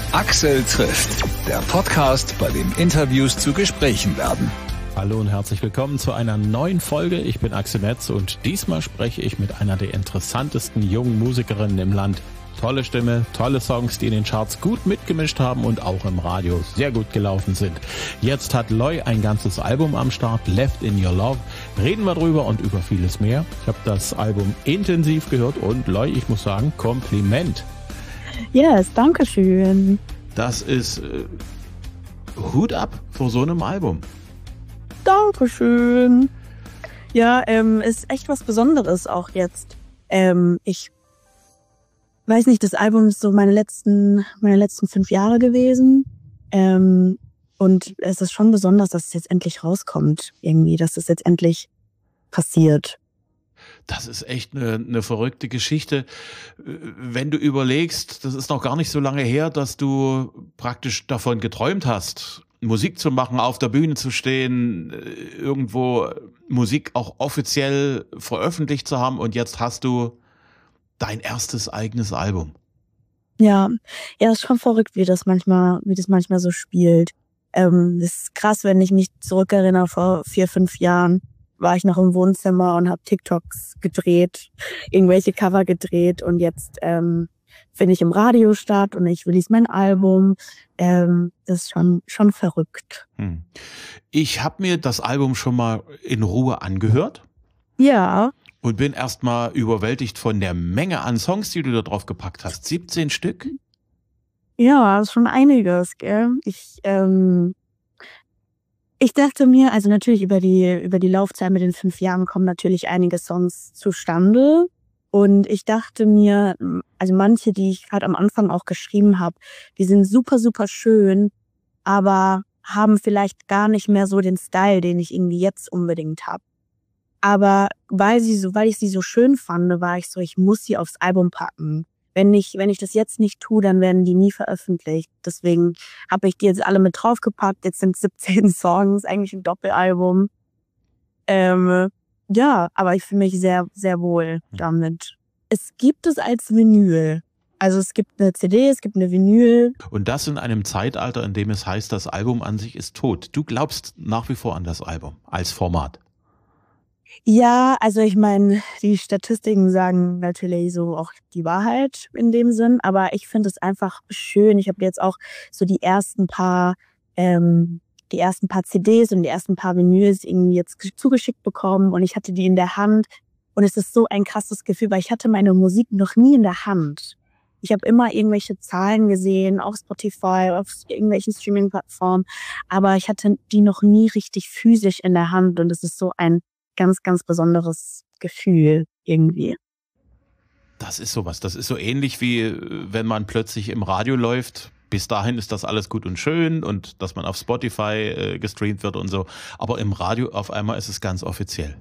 Axel trifft, der Podcast, bei dem Interviews zu Gesprächen werden. Hallo und herzlich willkommen zu einer neuen Folge. Ich bin Axel Metz und diesmal spreche ich mit einer der interessantesten jungen Musikerinnen im Land. Tolle Stimme, tolle Songs, die in den Charts gut mitgemischt haben und auch im Radio sehr gut gelaufen sind. Jetzt hat Loi ein ganzes Album am Start, Left in Your Love. Reden wir drüber und über vieles mehr. Ich habe das Album intensiv gehört und Loi, ich muss sagen, Kompliment. Yes, danke schön. Das ist Hut ab vor so einem Album. Dankeschön. Ja, ist echt was Besonderes auch jetzt. Ich weiß nicht, das Album ist so meine letzten 5 Jahre gewesen. Und es ist schon besonders, dass es jetzt endlich rauskommt. Irgendwie, dass es jetzt endlich passiert. Das ist echt eine verrückte Geschichte. Wenn du überlegst, das ist noch gar nicht so lange her, dass du praktisch davon geträumt hast, Musik zu machen, auf der Bühne zu stehen, irgendwo Musik auch offiziell veröffentlicht zu haben und jetzt hast du dein erstes eigenes Album. Ja, ist schon verrückt, wie das manchmal so spielt. Das ist krass, wenn ich mich zurückerinnere, vor 4, 5 Jahren war ich noch im Wohnzimmer und habe TikToks gedreht, irgendwelche Cover gedreht und jetzt bin ich im Radio statt und ich release mein Album. Das ist schon verrückt. Ich habe mir das Album schon mal in Ruhe angehört. Ja. Und bin erstmal überwältigt von der Menge an Songs, die du da drauf gepackt hast. 17 Stück? Ja, das ist schon einiges, gell? Ich dachte mir, also natürlich über die Laufzeit mit den 5 Jahren kommen natürlich einige Songs zustande. Und ich dachte mir, also manche, die ich gerade am Anfang auch geschrieben habe, die sind super, super schön, aber haben vielleicht gar nicht mehr so den Style, den ich irgendwie jetzt unbedingt habe. Aber weil ich sie so schön fand, war ich so, ich muss sie aufs Album packen. Wenn ich das jetzt nicht tue, dann werden die nie veröffentlicht. Deswegen habe ich die jetzt alle mit draufgepackt. Jetzt sind 17 Songs, eigentlich ein Doppelalbum. Ja, aber ich fühle mich sehr, sehr wohl damit. Es gibt es als Vinyl. Also es gibt eine CD, es gibt eine Vinyl. Und das in einem Zeitalter, in dem es heißt, das Album an sich ist tot. Du glaubst nach wie vor an das Album als Format? Ja, also ich meine, die Statistiken sagen natürlich so auch die Wahrheit in dem Sinn, aber ich finde es einfach schön. Ich habe jetzt auch so die ersten paar CDs und die ersten paar Vinyls irgendwie jetzt zugeschickt bekommen und ich hatte die in der Hand und es ist so ein krasses Gefühl, weil ich hatte meine Musik noch nie in der Hand. Ich habe immer irgendwelche Zahlen gesehen, auf Spotify, auf irgendwelchen Streaming-Plattformen, aber ich hatte die noch nie richtig physisch in der Hand und es ist so ein ganz, ganz besonderes Gefühl irgendwie. Das ist sowas. Das ist so ähnlich wie wenn man plötzlich im Radio läuft. Bis dahin ist das alles gut und schön und dass man auf Spotify gestreamt wird und so. Aber im Radio auf einmal ist es ganz offiziell.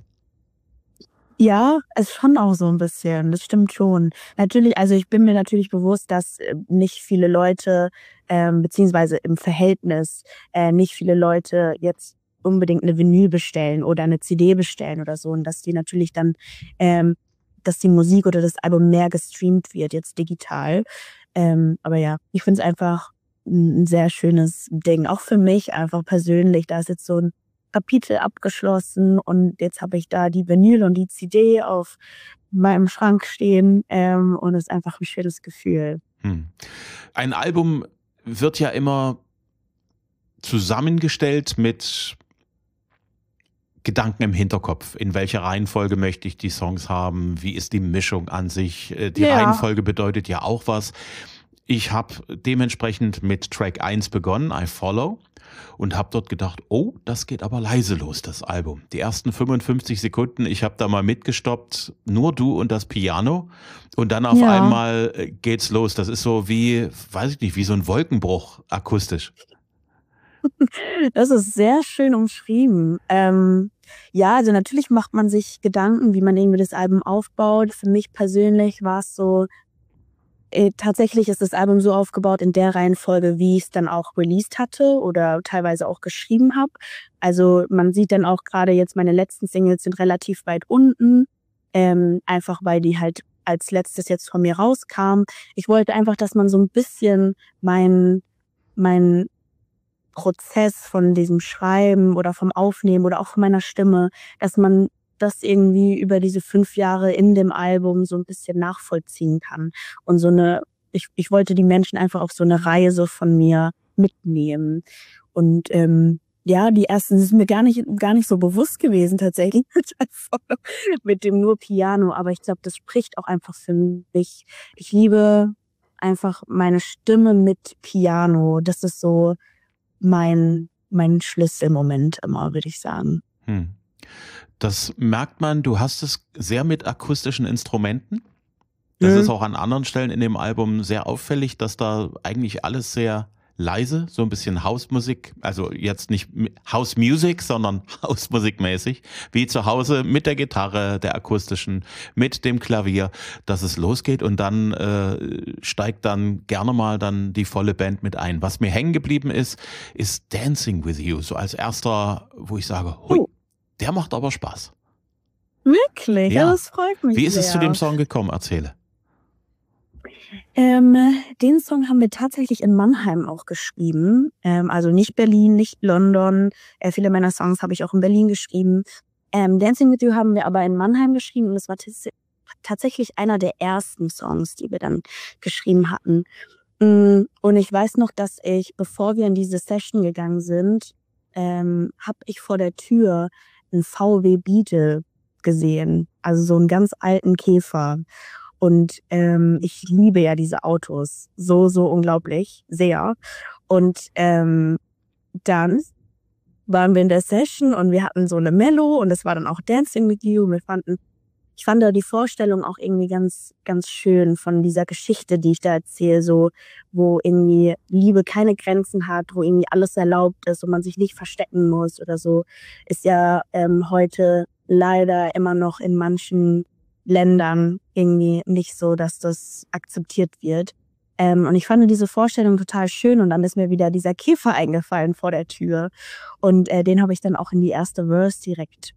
Ja, es ist schon auch so ein bisschen. Das stimmt schon. Natürlich, also ich bin mir natürlich bewusst, dass nicht viele Leute, beziehungsweise im Verhältnis, nicht viele Leute jetzt unbedingt eine Vinyl bestellen oder eine CD bestellen oder so und dass die natürlich dann, dass die Musik oder das Album mehr gestreamt wird, jetzt digital. Aber ja, ich finde es einfach ein sehr schönes Ding, auch für mich einfach persönlich. Da ist jetzt so ein Kapitel abgeschlossen und jetzt habe ich da die Vinyl und die CD auf meinem Schrank stehen und es ist einfach ein schönes Gefühl. Ein Album wird ja immer zusammengestellt mit Gedanken im Hinterkopf. In welcher Reihenfolge möchte ich die Songs haben? Wie ist die Mischung an sich? Die Reihenfolge bedeutet ja auch was. Ich habe dementsprechend mit Track 1 begonnen, I Follow, und habe dort gedacht, oh, das geht aber leise los, das Album. Die ersten 55 Sekunden, ich habe da mal mitgestoppt, nur du und das Piano. Und dann auf einmal geht's los. Das ist so wie, weiß ich nicht, wie so ein Wolkenbruch akustisch. Das ist sehr schön umschrieben. Ja, also natürlich macht man sich Gedanken, wie man irgendwie das Album aufbaut. Für mich persönlich war es so, tatsächlich ist das Album so aufgebaut in der Reihenfolge, wie ich es dann auch released hatte oder teilweise auch geschrieben habe. Also man sieht dann auch gerade jetzt, meine letzten Singles sind relativ weit unten, einfach weil die halt als letztes jetzt von mir rauskam. Ich wollte einfach, dass man so ein bisschen mein Prozess von diesem Schreiben oder vom Aufnehmen oder auch von meiner Stimme, dass man das irgendwie über diese 5 Jahre in dem Album so ein bisschen nachvollziehen kann. Und ich wollte die Menschen einfach auf so eine Reise von mir mitnehmen. Und ja, die ersten sind mir gar nicht so bewusst gewesen tatsächlich mit dem nur Piano. Aber ich glaube, das spricht auch einfach für mich. Ich liebe einfach meine Stimme mit Piano. Das ist so mein Schlüsselmoment immer, würde ich sagen. Das merkt man, du hast es sehr mit akustischen Instrumenten. Das ist auch an anderen Stellen in dem Album sehr auffällig, dass da eigentlich alles sehr leise, so ein bisschen Hausmusik, also jetzt nicht House Music, sondern Hausmusikmäßig, wie zu Hause mit der Gitarre, der akustischen, mit dem Klavier, dass es losgeht und dann steigt dann gerne mal dann die volle Band mit ein. Was mir hängen geblieben ist Dancing with You, so als erster, wo ich sage, hui, der macht aber Spaß. Wirklich? Ja, das freut mich sehr. Wie ist es zu dem sehr. Song gekommen? Erzähle. Den Song haben wir tatsächlich in Mannheim auch geschrieben. Also nicht Berlin, nicht London. Viele meiner Songs habe ich auch in Berlin geschrieben. Dancing with You haben wir aber in Mannheim geschrieben und es war tatsächlich einer der ersten Songs, die wir dann geschrieben hatten. Und ich weiß noch, dass bevor wir in diese Session gegangen sind, habe ich vor der Tür einen VW Beetle gesehen. Also so einen ganz alten Käfer. Und ich liebe ja diese Autos so unglaublich sehr. Und dann waren wir in der Session und wir hatten so eine Mello und das war dann auch Dancing with You. Und ich fand da die Vorstellung auch irgendwie ganz, ganz schön von dieser Geschichte, die ich da erzähle, so, wo irgendwie Liebe keine Grenzen hat, wo irgendwie alles erlaubt ist und man sich nicht verstecken muss oder so, ist ja heute leider immer noch in manchen Ländern irgendwie nicht so, dass das akzeptiert wird. Und ich fand diese Vorstellung total schön und dann ist mir wieder dieser Käfer eingefallen vor der Tür und den habe ich dann auch in die erste Verse direkt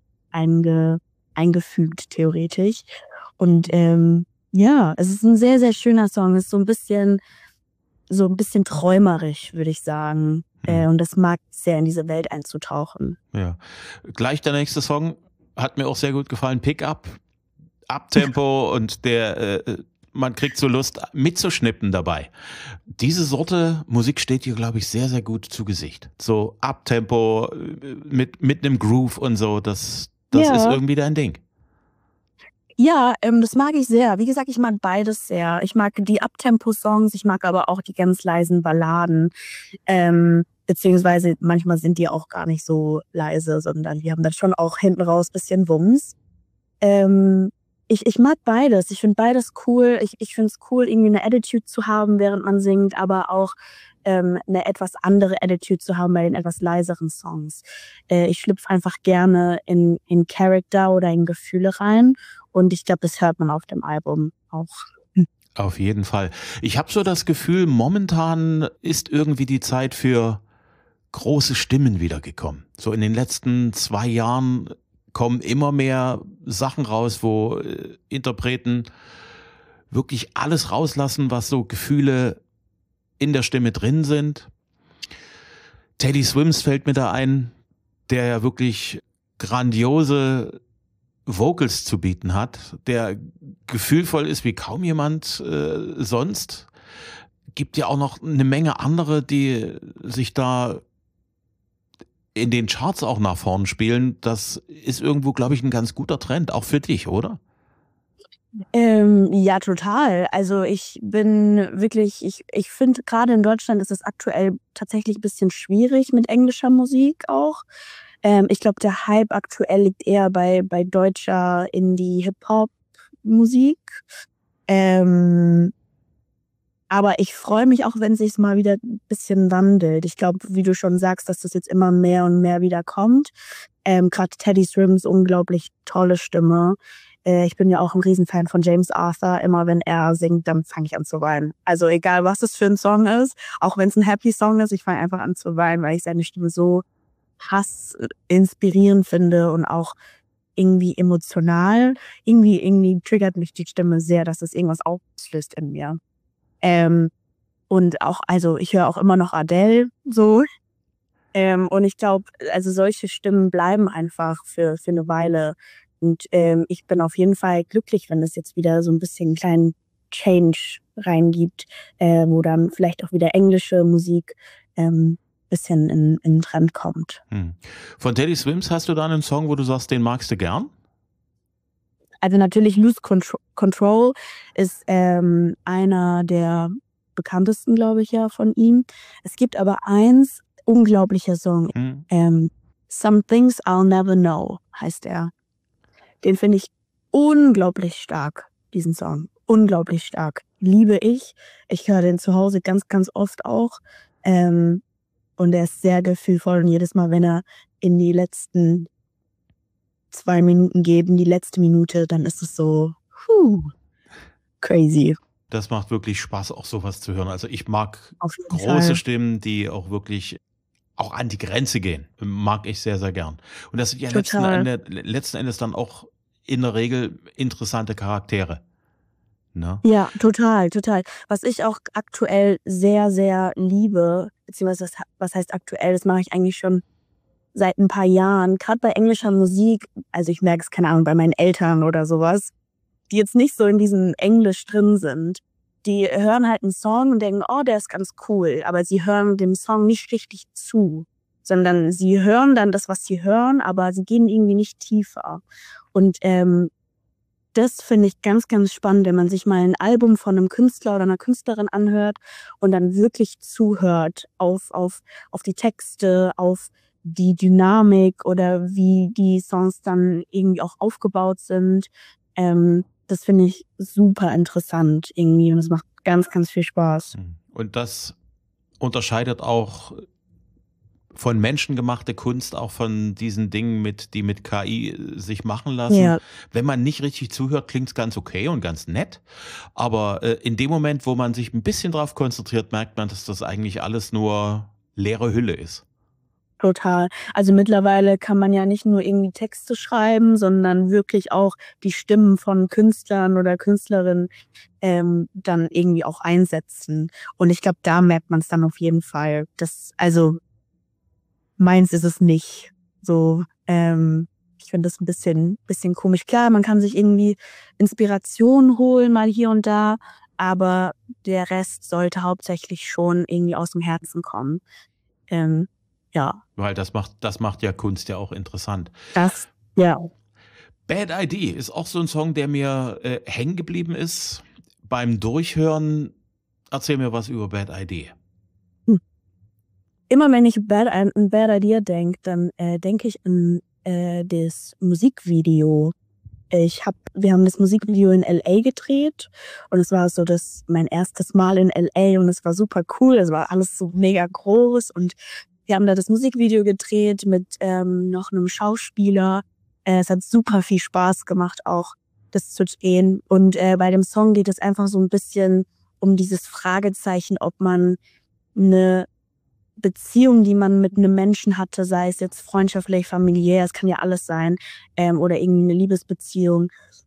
eingefügt, theoretisch. Und ja, es ist ein sehr, sehr schöner Song. Es ist so ein bisschen träumerisch, würde ich sagen. Und das mag sehr, in diese Welt einzutauchen. Ja. Gleich der nächste Song hat mir auch sehr gut gefallen. Pick-up, Abtempo und man kriegt so Lust mitzuschnippen dabei. Diese Sorte Musik steht hier, glaube ich, sehr, sehr gut zu Gesicht. So Abtempo mit einem Groove und so, das ist irgendwie dein Ding. Ja, das mag ich sehr. Wie gesagt, ich mag beides sehr. Ich mag die Abtempo-Songs, ich mag aber auch die ganz leisen Balladen. Beziehungsweise manchmal sind die auch gar nicht so leise, sondern die haben dann schon auch hinten raus ein bisschen Wumms. Ich mag beides. Ich finde beides cool. Ich finde es cool, irgendwie eine Attitude zu haben, während man singt, aber auch eine etwas andere Attitude zu haben bei den etwas leiseren Songs. Ich schlüpfe einfach gerne in Charakter oder in Gefühle rein und ich glaube, das hört man auf dem Album auch. Auf jeden Fall. Ich habe so das Gefühl, momentan ist irgendwie die Zeit für große Stimmen wiedergekommen. So in den letzten 2 Jahren kommen immer mehr Sachen raus, wo Interpreten wirklich alles rauslassen, was so Gefühle in der Stimme drin sind. Teddy Swims fällt mir da ein, der ja wirklich grandiose Vocals zu bieten hat, der gefühlvoll ist wie kaum jemand sonst. Gibt ja auch noch eine Menge andere, die sich da in den Charts auch nach vorn spielen. Das ist irgendwo, glaube ich, ein ganz guter Trend, auch für dich, oder? Ja, total. Also ich finde gerade in Deutschland ist es aktuell tatsächlich ein bisschen schwierig mit englischer Musik auch. Ich glaube, der Hype aktuell liegt eher bei deutscher Indie-Hip-Hop-Musik. Aber ich freue mich auch, wenn sich's mal wieder ein bisschen wandelt. Ich glaube, wie du schon sagst, dass das jetzt immer mehr und mehr wieder kommt. Gerade Teddy Swims unglaublich tolle Stimme. Ich bin ja auch ein Riesenfan von James Arthur. Immer wenn er singt, dann fange ich an zu weinen. Also egal, was es für ein Song ist, auch wenn es ein Happy Song ist, ich fange einfach an zu weinen, weil ich seine Stimme so inspirierend finde und auch irgendwie emotional. Irgendwie triggert mich die Stimme sehr, dass es irgendwas auslöst in mir. Und auch, also ich höre auch immer noch Adele so. Und ich glaube, also solche Stimmen bleiben einfach für eine Weile. Und ich bin auf jeden Fall glücklich, wenn es jetzt wieder so ein bisschen einen kleinen Change reingibt, wo dann vielleicht auch wieder englische Musik bisschen in den Trend kommt. Von Teddy Swims hast du da einen Song, wo du sagst, den magst du gern? Also natürlich Lose Control ist einer der bekanntesten, glaube ich, ja, von ihm. Es gibt aber eins, unglaublicher Song. Some Things I'll Never Know heißt er. Den finde ich unglaublich stark, diesen Song. Unglaublich stark. Liebe ich. Ich höre den zu Hause ganz, ganz oft auch. Und er ist sehr gefühlvoll. Und jedes Mal, wenn er in die letzten 2 Minuten geht, in die letzte Minute, dann ist es so crazy. Das macht wirklich Spaß, auch sowas zu hören. Also ich mag große Fall. Stimmen, die auch wirklich auch an die Grenze gehen. Mag ich sehr, sehr gern. Und das sind ja letzten Endes dann auch in der Regel interessante Charaktere. Ne? Ja, total. Was ich auch aktuell sehr, sehr liebe, beziehungsweise was heißt aktuell, das mache ich eigentlich schon seit ein paar Jahren, gerade bei englischer Musik, also ich merke es, keine Ahnung, bei meinen Eltern oder sowas, die jetzt nicht so in diesem Englisch drin sind, die hören halt einen Song und denken, oh, der ist ganz cool, aber sie hören dem Song nicht richtig zu, sondern sie hören dann das, was sie hören, aber sie gehen irgendwie nicht tiefer. Und das finde ich ganz, ganz spannend, wenn man sich mal ein Album von einem Künstler oder einer Künstlerin anhört und dann wirklich zuhört auf die Texte, auf die Dynamik oder wie die Songs dann irgendwie auch aufgebaut sind. Das finde ich super interessant irgendwie und es macht ganz, ganz viel Spaß. Und das unterscheidet auch von menschengemachte Kunst, auch von diesen Dingen, die mit KI sich machen lassen. Ja. Wenn man nicht richtig zuhört, klingt es ganz okay und ganz nett. Aber in dem Moment, wo man sich ein bisschen drauf konzentriert, merkt man, dass das eigentlich alles nur leere Hülle ist. Total. Also mittlerweile kann man ja nicht nur irgendwie Texte schreiben, sondern wirklich auch die Stimmen von Künstlern oder Künstlerinnen dann irgendwie auch einsetzen. Und ich glaube, da merkt man es dann auf jeden Fall. Also meins ist es nicht. So, ich finde das ein bisschen komisch. Klar, man kann sich irgendwie Inspiration holen, mal hier und da, aber der Rest sollte hauptsächlich schon irgendwie aus dem Herzen kommen. Ja. Weil das macht ja Kunst ja auch interessant. Ja. Bad ID ist auch so ein Song, der mir hängen geblieben ist. Beim Durchhören, erzähl mir was über Bad ID. Immer wenn ich an Bad Idea denke, dann denke ich an das Musikvideo. Wir haben das Musikvideo in L.A. gedreht und es war so mein erstes Mal in L.A. und es war super cool. Es war alles so mega groß und wir haben da das Musikvideo gedreht mit noch einem Schauspieler. Es hat super viel Spaß gemacht, auch das zu drehen. Und bei dem Song geht es einfach so ein bisschen um dieses Fragezeichen, ob man eine Beziehung, die man mit einem Menschen hatte, sei es jetzt freundschaftlich, familiär, es kann ja alles sein, oder irgendwie eine Liebesbeziehung,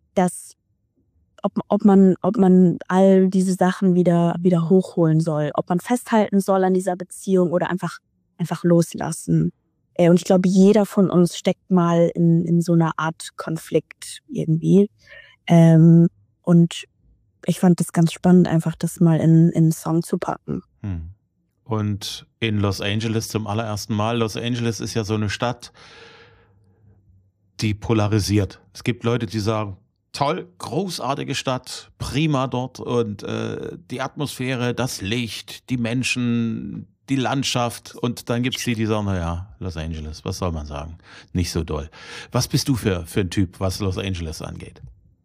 ob man all diese Sachen wieder hochholen soll, ob man festhalten soll an dieser Beziehung oder einfach loslassen. Und ich glaube, jeder von uns steckt mal in so einer Art Konflikt irgendwie. Und ich fand das ganz spannend, einfach das mal in einen Song zu packen. Und in Los Angeles zum allerersten Mal. Los Angeles ist ja so eine Stadt, die polarisiert. Es gibt Leute, die sagen, toll, großartige Stadt, prima dort und die Atmosphäre, das Licht, die Menschen, die Landschaft. Und dann gibt es die sagen, naja, Los Angeles, was soll man sagen? Nicht so doll. Was bist du für ein Typ, was Los Angeles angeht?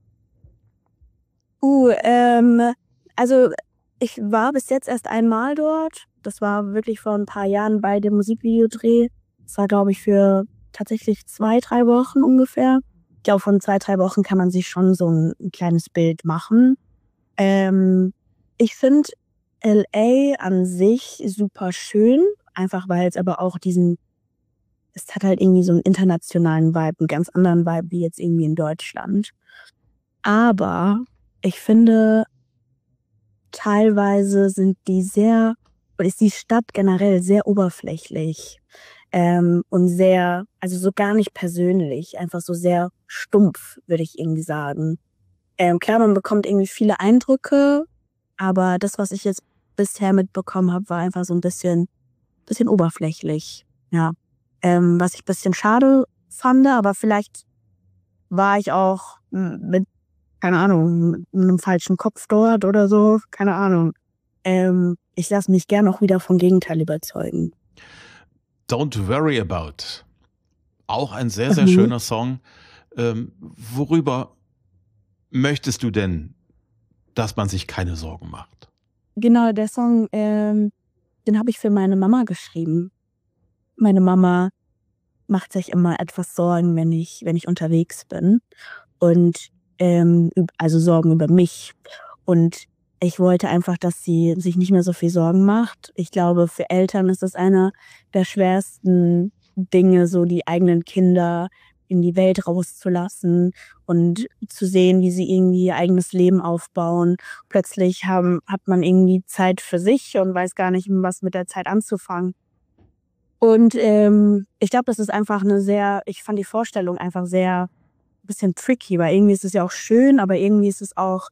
Also ich war bis jetzt erst einmal dort. Das war wirklich vor ein paar Jahren bei dem Musikvideodreh. Das war, glaube ich, für tatsächlich 2-3 Wochen ungefähr. Ich glaube, von 2-3 Wochen kann man sich schon so ein kleines Bild machen. Ich finde L.A. an sich super schön, einfach weil es aber auch diesen es hat halt irgendwie so einen internationalen Vibe, einen ganz anderen Vibe wie jetzt irgendwie in Deutschland. Aber ich finde, teilweise ist die Stadt generell sehr oberflächlich und sehr, also so gar nicht persönlich, einfach so sehr stumpf, würde ich irgendwie sagen. Klar, man bekommt irgendwie viele Eindrücke, aber das, was ich jetzt bisher mitbekommen habe, war einfach so ein bisschen oberflächlich. Ja. Was ich ein bisschen schade fand, aber vielleicht war ich auch mit, keine Ahnung, mit einem falschen Kopf dort oder so, keine Ahnung. Ich lasse mich gern auch wieder vom Gegenteil überzeugen. Don't Worry About. Auch ein sehr, sehr Mhm. schöner Song. Worüber möchtest du denn, dass man sich keine Sorgen macht? Genau, der Song, den habe ich für meine Mama geschrieben. Meine Mama macht sich immer etwas Sorgen, wenn ich unterwegs bin. Und also Sorgen über mich. Und ich wollte einfach, dass sie sich nicht mehr so viel Sorgen macht. Ich glaube, für Eltern ist das einer der schwersten Dinge, so die eigenen Kinder in die Welt rauszulassen und zu sehen, wie sie irgendwie ihr eigenes Leben aufbauen. Plötzlich hat man irgendwie Zeit für sich und weiß gar nicht, was mit der Zeit anzufangen. Und ich glaube, das ist einfach ich fand die Vorstellung einfach sehr bisschen tricky, weil irgendwie ist es ja auch schön, aber irgendwie ist es auch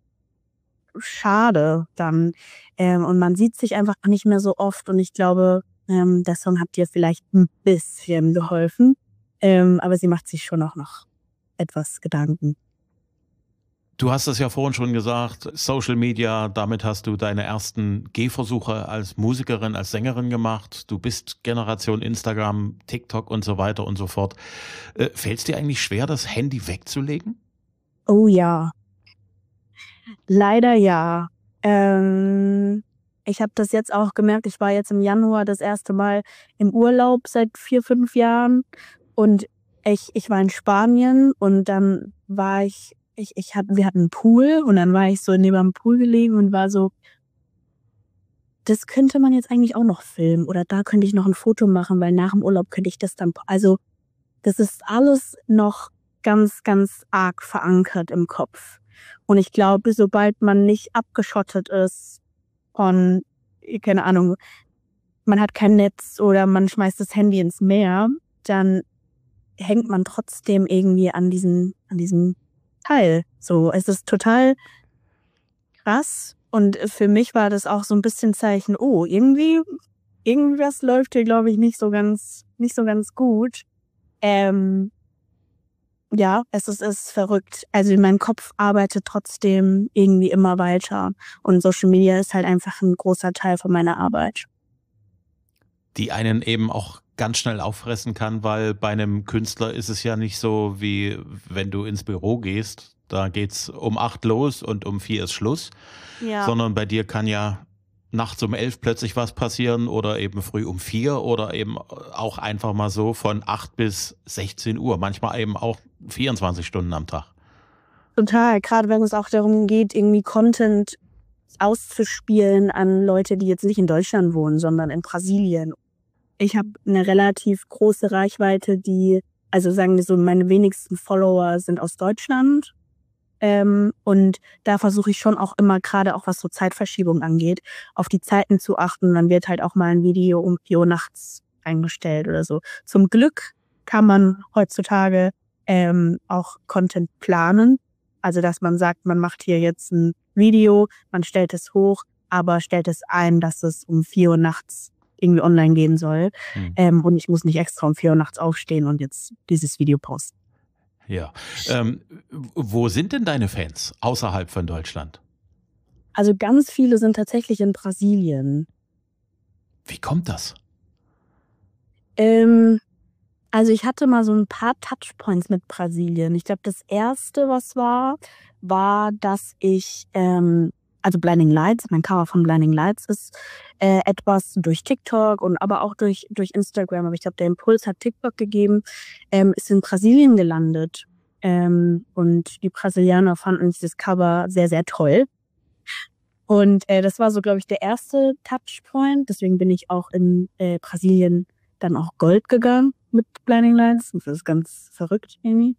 schade dann. Und man sieht sich einfach nicht mehr so oft und ich glaube, der Song hat dir vielleicht ein bisschen geholfen. Aber sie macht sich schon auch noch etwas Gedanken. Du hast es ja vorhin schon gesagt, Social Media, damit hast du deine ersten Gehversuche als Musikerin, als Sängerin gemacht. Du bist Generation Instagram, TikTok und so weiter und so fort. Fällt es dir eigentlich schwer, das Handy wegzulegen? Oh ja, leider ja. Ich habe das jetzt auch gemerkt, ich war jetzt im Januar das erste Mal im Urlaub seit 4, 5 Jahren und ich war in Spanien und dann war wir hatten einen Pool und dann war ich so neben dem Pool gelegen und war so, das könnte man jetzt eigentlich auch noch filmen oder da könnte ich noch ein Foto machen, weil nach dem Urlaub könnte ich das dann, also das ist alles noch ganz, ganz arg verankert im Kopf. Und ich glaube, sobald man nicht abgeschottet ist von, keine Ahnung, man hat kein Netz oder man schmeißt das Handy ins Meer, dann hängt man trotzdem irgendwie an diesem Teil. So, es ist total krass. Und für mich war das auch so ein bisschen Zeichen, oh, irgendwas läuft hier, glaube ich, nicht so ganz gut. Ja, es ist verrückt. Also mein Kopf arbeitet trotzdem irgendwie immer weiter. Und Social Media ist halt einfach ein großer Teil von meiner Arbeit. Die einen eben auch ganz schnell auffressen kann, weil bei einem Künstler ist es ja nicht so, wie wenn du ins Büro gehst. Da geht's um 8 los und um 4 ist Schluss. Ja, Sondern bei dir kann ja nachts um 11 plötzlich was passieren oder eben früh um 4 oder eben auch einfach mal so von 8 bis 16 Uhr. Manchmal eben auch 24 Stunden am Tag. total. Gerade wenn es auch darum geht, irgendwie Content auszuspielen an Leute, die jetzt nicht in Deutschland wohnen, sondern in Brasilien. Ich habe eine relativ große Reichweite, also sagen wir so, meine wenigsten Follower sind aus Deutschland. Und da versuche ich schon auch immer, gerade auch was so Zeitverschiebung angeht, auf die Zeiten zu achten. Dann wird halt auch mal ein Video um 4 Uhr nachts eingestellt oder so. Zum Glück kann man heutzutage auch Content planen. Also dass man sagt, man macht hier jetzt ein Video, man stellt es hoch, aber stellt es ein, dass es um 4 Uhr nachts irgendwie online gehen soll. Und ich muss nicht extra um 4 Uhr nachts aufstehen und jetzt dieses Video posten. Ja. Wo sind denn deine Fans außerhalb von Deutschland? Also ganz viele sind tatsächlich in Brasilien. Wie kommt das? Also ich hatte mal so ein paar Touchpoints mit Brasilien. Ich glaube, das erste, was war, dass ich, also Blinding Lights, mein Cover von Blinding Lights ist etwas durch TikTok und aber auch durch Instagram. Aber ich glaube, der Impuls hat TikTok gegeben, ist in Brasilien gelandet. Und die Brasilianer fanden dieses Cover sehr, sehr toll. Und das war so, glaube ich, der erste Touchpoint. Deswegen bin ich auch in Brasilien dann auch Gold gegangen mit Blinding Lights. Das ist ganz verrückt irgendwie.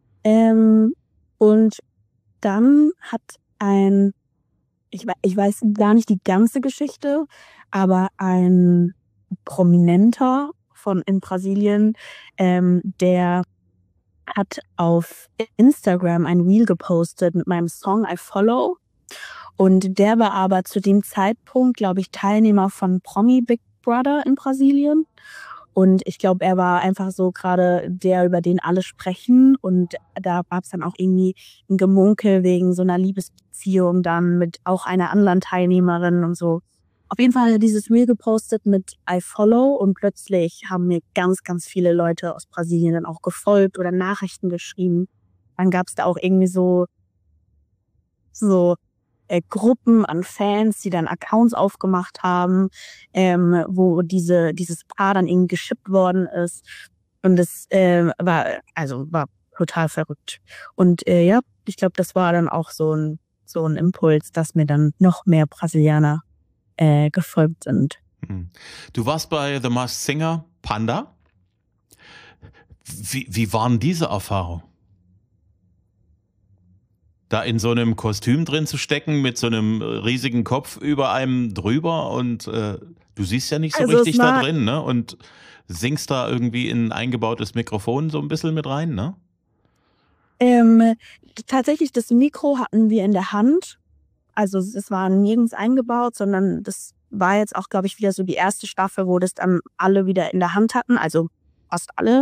Und dann hat ich weiß gar nicht die ganze Geschichte, aber ein Prominenter in Brasilien, der hat auf Instagram ein Reel gepostet mit meinem Song I Follow. Und der war aber zu dem Zeitpunkt, glaube ich, Teilnehmer von Promi Big Brother in Brasilien. Und ich glaube, er war einfach so gerade der, über den alle sprechen. Und da gab es dann auch irgendwie ein Gemunkel wegen so einer Liebesbeziehung dann mit auch einer anderen Teilnehmerin und so. Auf jeden Fall hat er dieses Reel gepostet mit I Follow und plötzlich haben mir ganz, ganz viele Leute aus Brasilien dann auch gefolgt oder Nachrichten geschrieben. Dann gab es da auch irgendwie so Gruppen an Fans, die dann Accounts aufgemacht haben, wo dieses Paar dann irgendwie geschippt worden ist. Und das war total verrückt. Und ja, ich glaube, das war dann auch so ein Impuls, dass mir dann noch mehr Brasilianer gefolgt sind. Du warst bei The Masked Singer Panda. Wie waren diese Erfahrungen? Da in so einem Kostüm drin zu stecken, mit so einem riesigen Kopf über einem drüber und du siehst ja nicht so richtig da drin, ne? Und singst da irgendwie in ein eingebautes Mikrofon so ein bisschen mit rein, ne? Tatsächlich, das Mikro hatten wir in der Hand. Also es war nirgends eingebaut, sondern das war jetzt auch, glaube ich, wieder so die erste Staffel, wo das dann alle wieder in der Hand hatten, also fast alle.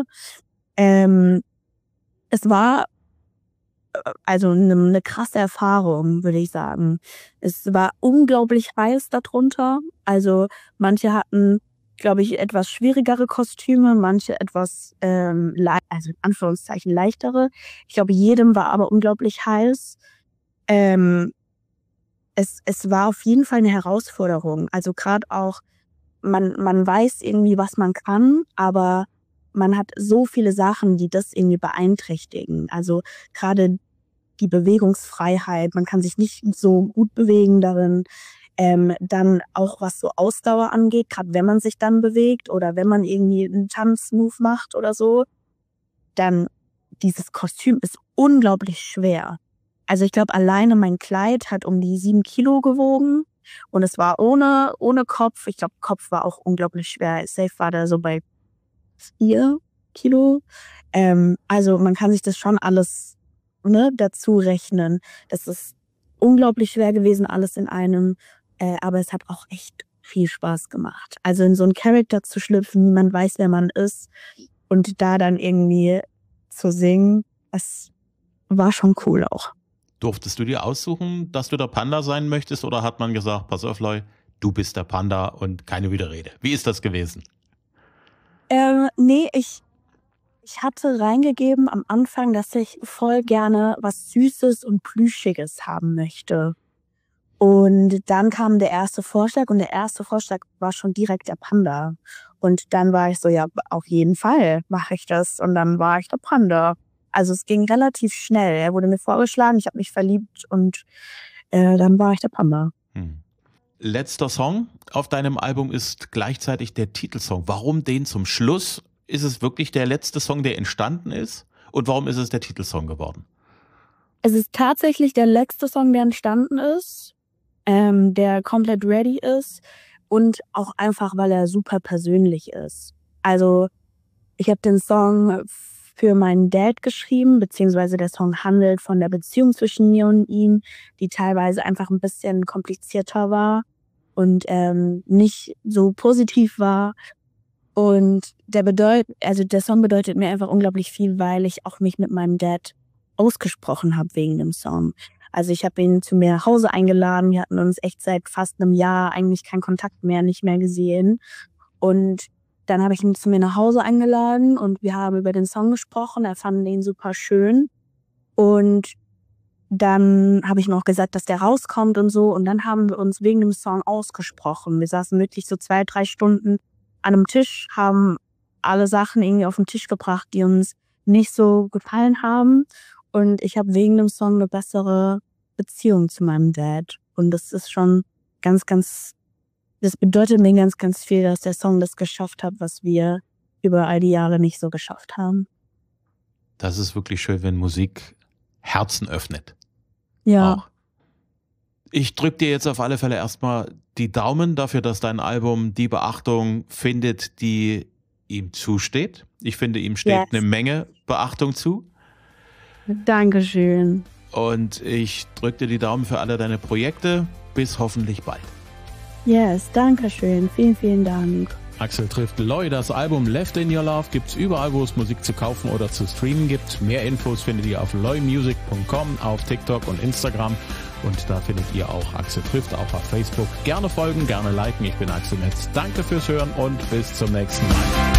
Es war also eine krasse Erfahrung, würde ich sagen. Es war unglaublich heiß darunter. Also manche hatten, glaube ich, etwas schwierigere Kostüme, manche etwas, also in Anführungszeichen leichtere. Ich glaube, jedem war aber unglaublich heiß. Es war auf jeden Fall eine Herausforderung. Also gerade auch, man weiß irgendwie, was man kann, aber man hat so viele Sachen, die das irgendwie beeinträchtigen. Also gerade die Bewegungsfreiheit, man kann sich nicht so gut bewegen darin. Dann auch was so Ausdauer angeht, gerade wenn man sich dann bewegt oder wenn man irgendwie einen Tanzmove macht oder so, dann dieses Kostüm ist unglaublich schwer. Also ich glaube, alleine mein Kleid hat um die 7 Kilo gewogen und es war ohne Kopf. Ich glaube, Kopf war auch unglaublich schwer. Safe war da so bei 4 Kilo. Also man kann sich das schon alles dazu rechnen. Das ist unglaublich schwer gewesen, alles in einem. Aber es hat auch echt viel Spaß gemacht. Also in so einen Charakter zu schlüpfen, niemand weiß, wer man ist. Und da dann irgendwie zu singen, das war schon cool auch. Durftest du dir aussuchen, dass du der Panda sein möchtest, oder hat man gesagt, pass auf, Leute, du bist der Panda und keine Widerrede? Wie ist das gewesen? Nee, ich hatte reingegeben am Anfang, dass ich voll gerne was Süßes und Plüschiges haben möchte. Und dann kam der erste Vorschlag und der erste Vorschlag war schon direkt der Panda. Und dann war ich so, ja, auf jeden Fall mache ich das. Und dann war ich der Panda. Also es ging relativ schnell. Er wurde mir vorgeschlagen, ich habe mich verliebt und dann war ich der Panda. Letzter Song auf deinem Album ist gleichzeitig der Titelsong. Warum den zum Schluss? Ist es wirklich der letzte Song, der entstanden ist? Und warum ist es der Titelsong geworden? Es ist tatsächlich der letzte Song, der entstanden ist, der komplett ready ist und auch einfach, weil er super persönlich ist. Also ich habe den Song für meinen Dad geschrieben, beziehungsweise der Song handelt von der Beziehung zwischen mir und ihm, die teilweise einfach ein bisschen komplizierter war und nicht so positiv war. Und der Song bedeutet mir einfach unglaublich viel, weil ich auch mich mit meinem Dad ausgesprochen habe wegen dem Song. Also ich habe ihn zu mir nach Hause eingeladen. Wir hatten uns echt seit fast einem Jahr eigentlich keinen Kontakt mehr, nicht mehr gesehen. Und dann habe ich ihn zu mir nach Hause eingeladen und wir haben über den Song gesprochen. Er fand ihn super schön. Und dann habe ich ihm auch gesagt, dass der rauskommt und so. Und dann haben wir uns wegen dem Song ausgesprochen. Wir saßen wirklich so 2-3 Stunden an einem Tisch, haben alle Sachen irgendwie auf den Tisch gebracht, die uns nicht so gefallen haben. Und ich habe wegen dem Song eine bessere Beziehung zu meinem Dad. Und das ist schon das bedeutet mir ganz, ganz viel, dass der Song das geschafft hat, was wir über all die Jahre nicht so geschafft haben. Das ist wirklich schön, wenn Musik Herzen öffnet. Ja. Auch. Ich drücke dir jetzt auf alle Fälle erstmal die Daumen dafür, dass dein Album die Beachtung findet, die ihm zusteht. Ich finde, ihm steht eine Menge Beachtung zu. Dankeschön. Und ich drücke dir die Daumen für alle deine Projekte. Bis hoffentlich bald. Yes, Dankeschön. Vielen, vielen Dank. Axel trifft Loi. Das Album Left in Your Love gibt's überall, wo es Musik zu kaufen oder zu streamen gibt. Mehr Infos findet ihr auf loimusic.com, auf TikTok und Instagram. Und da findet ihr auch Axel trifft, auch auf Facebook. Gerne folgen, gerne liken. Ich bin Axel Metz. Danke fürs Hören und bis zum nächsten Mal.